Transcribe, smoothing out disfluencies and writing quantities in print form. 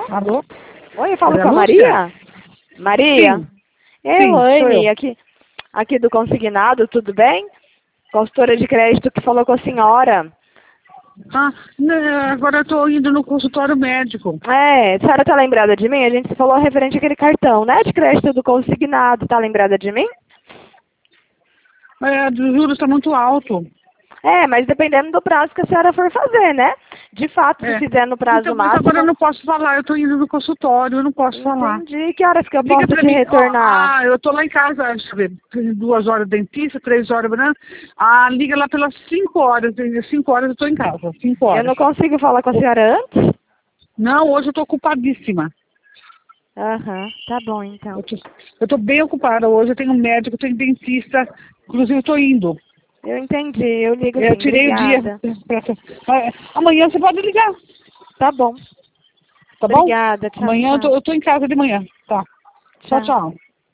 Alô? Oi, eu falo É a com a Lúcia? Maria? Maria? Sim, sim, sou Elaine, eu. aqui do Consignado, tudo bem? Consultora de crédito que falou com a senhora. Ah, né, agora eu estou indo no consultório médico. É, a senhora tá lembrada de mim? A gente falou referente àquele cartão, né? De crédito do Consignado, tá lembrada de mim? Os juros está muito alto. É, mas dependendo do prazo que a senhora for fazer, né? De fato, se É. fizer no Então, prazo mas agora eu máximo, não posso falar, eu estou indo no consultório, eu não posso falar. entendi. Que horas que eu Liga posso pra te mim, ó, retornar? eu tô lá em casa, deixa eu ver, tem 2 horas dentista, 3 horas, né? Liga lá pelas 5 horas, 5 horas eu tô em casa, cinco Eu horas. não consigo falar com a senhora antes? Não, hoje eu tô ocupadíssima. Aham, tá bom então. Eu tô, eu tô bem ocupada hoje, eu tenho médico, eu tenho dentista, inclusive eu tô indo. Eu entendi, eu ligo Eu sim, tirei o dia. obrigada. Amanhã você pode ligar, Tá bom. tá bom? Obrigada, tchau, Amanhã tchau. eu tô em casa de manhã, tá? Tchau, Tchau. tchau.